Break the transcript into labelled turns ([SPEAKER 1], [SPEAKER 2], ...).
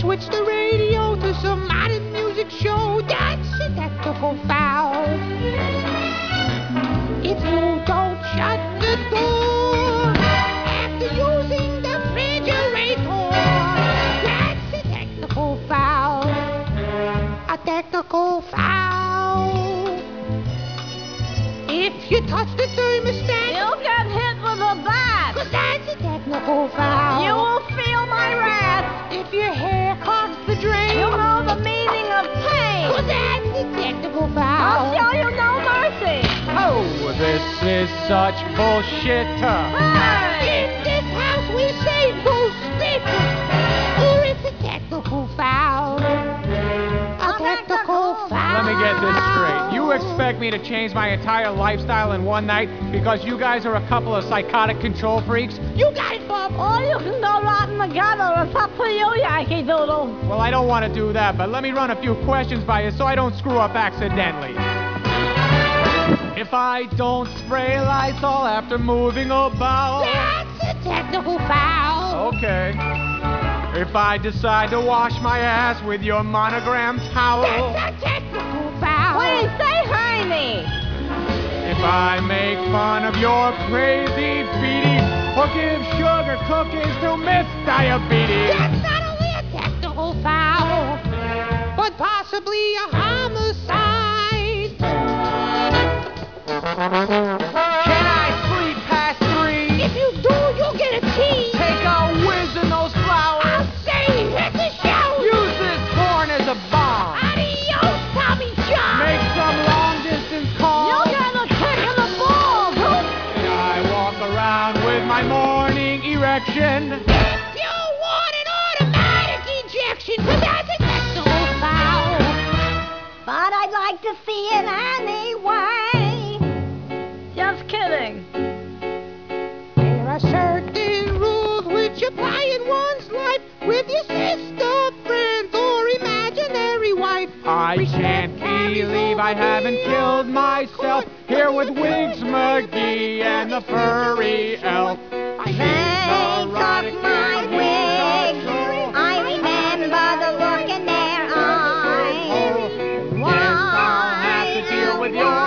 [SPEAKER 1] switch the radio to some modern music show, that's a technical foul. If you don't shut the door after using the refrigerator, that's a technical foul. A technical foul. If you touch the thermostat,
[SPEAKER 2] You'll get hit with a bat.
[SPEAKER 1] 'cause that's a technical foul.
[SPEAKER 2] You will feel my wrath.
[SPEAKER 1] If your hair clogs the drain,
[SPEAKER 2] You'll know the meaning of pain.
[SPEAKER 1] 'cause that's a technical
[SPEAKER 2] I'll
[SPEAKER 1] foul.
[SPEAKER 2] show you no mercy.
[SPEAKER 3] Oh, this is such bullshit.
[SPEAKER 2] Hey!
[SPEAKER 1] In this house we say bullshit, or it's a technical foul. A technical foul.
[SPEAKER 3] Let me get this straight. You expect me to change my entire lifestyle in one night because you guys are a couple of psychotic control freaks?
[SPEAKER 1] You got it, Bob.
[SPEAKER 2] Or you can go rotten together. It's up to you, Yankee Doodle.
[SPEAKER 3] Well, I don't want to do that, but let me run a few questions by you so I don't screw up accidentally. If I don't spray Lysol after moving about...
[SPEAKER 1] That's a technical foul.
[SPEAKER 3] Okay. If I decide to wash my ass with your monogram towel...
[SPEAKER 1] That's a technical foul.
[SPEAKER 2] Please say Heine.
[SPEAKER 3] If I make fun of your crazy beaties or give sugar cookies to Miss Diabetes...
[SPEAKER 1] That's not only a technical foul, but possibly a homicide.
[SPEAKER 3] Can I sleep past 3?
[SPEAKER 1] If you do, you'll get a T.
[SPEAKER 3] Take a whiz in those flowers.
[SPEAKER 1] I'll say hit the shower.
[SPEAKER 3] Use this corn as a bomb.
[SPEAKER 1] Adios, Tommy John.
[SPEAKER 3] Make some long-distance calls.
[SPEAKER 2] You'll get a kick in the balls.
[SPEAKER 3] And I walk around with my morning erection.
[SPEAKER 1] You want an automatic ejection, 'cause that's a technical foul.
[SPEAKER 2] But I'd like to see it anyway. Just kidding.
[SPEAKER 1] There are certain rules which apply in one's life with your sister, friend, or imaginary wife.
[SPEAKER 3] I can't believe I haven't killed myself here with Wiggs McGee and the furry elf.
[SPEAKER 2] They took my wig. I remember the look in their eyes.
[SPEAKER 3] Guess I'll have to deal with your